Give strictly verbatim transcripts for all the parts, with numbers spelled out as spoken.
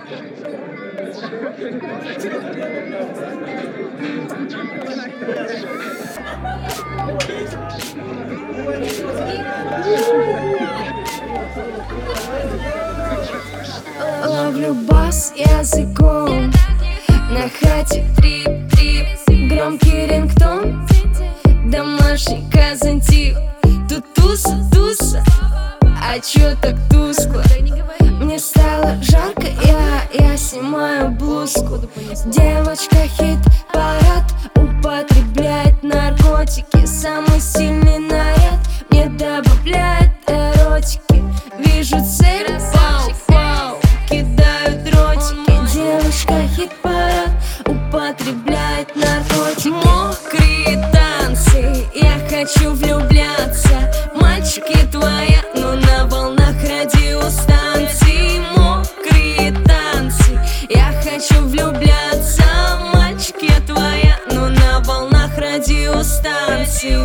Ловлю бас языком, на хате трип-трип, громкий рингтон, домашний казантип. Тут туса, туса, а чё так тускло? Мне стало жарко, я, я снимаю блузку. Девочка хит-парад, употребляет наркотики. Самый сильный наряд мне добавляет эротики. Вижу цель, вау, вау, кидаю дротики. Девочка хит-парад, употребляет наркотики. Мокрые танцы, я хочу влюбляться. Мальчики твоя, но на волнах радиостанции. Мокрые танцы, я хочу влюбляться. Мальчики твоя, но на волнах радиостанции.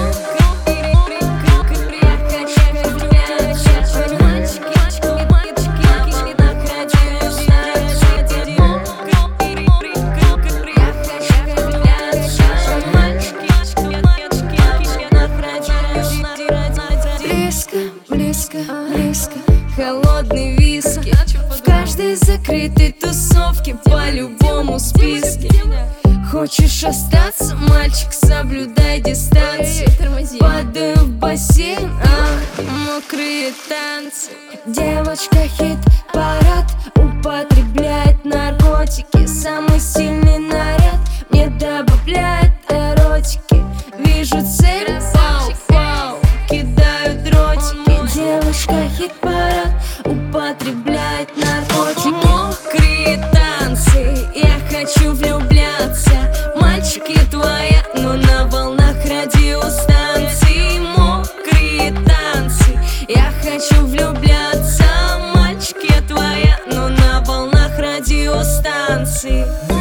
Близко, близко, холодный виски. В каждой закрытой тусовке по любому списке. Хочешь остаться, мальчик, соблюдай дистанцию. Падаю в бассейн, а мокрые танцы. Девочка хит-парад, употребляет наркотики. Самый сильный наряд мне добавляет эротики. Вижу цель, вау, вау, кидаю дротики. Девочка хит-парад, употребляет наркотики. Мокрые танцы, я хочу влюбляться. Мальчики твоя, но на волнах радиостанции. Мокрые танцы, я хочу влюбляться. Мальчики твоя, но на волнах радиостанции.